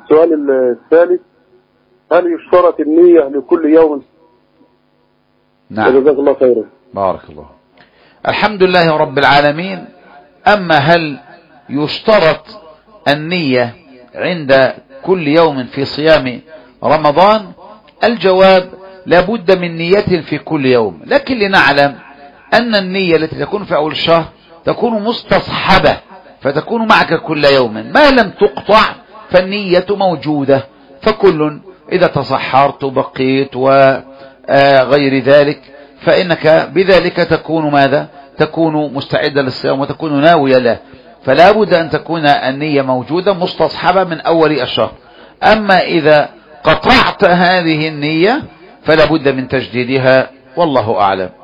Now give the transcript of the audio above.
السؤال الثالث: هل يشترط النية لكل يوم؟ نعم. جزاك الله خيرا. بارك الله. الحمد لله رب العالمين. أما هل يشترط النية عند كل يوم في صيام رمضان؟ الجواب: لابد من نية في كل يوم، لكن لنعلم أن النية التي تكون في أول الشهر تكون مستصحبة، فتكون معك كل يوم، ما لم تقطع فالنية موجودة. فكل إذا تصحرت وبقيت وغير ذلك فإنك بذلك تكون ماذا؟ تكون مستعدا للصيام وتكون ناوية له. فلا بد أن تكون النية موجودة مستصحبة من أول الشهر. أما إذا قطعت هذه النية فلا بد من تجديدها، والله أعلم.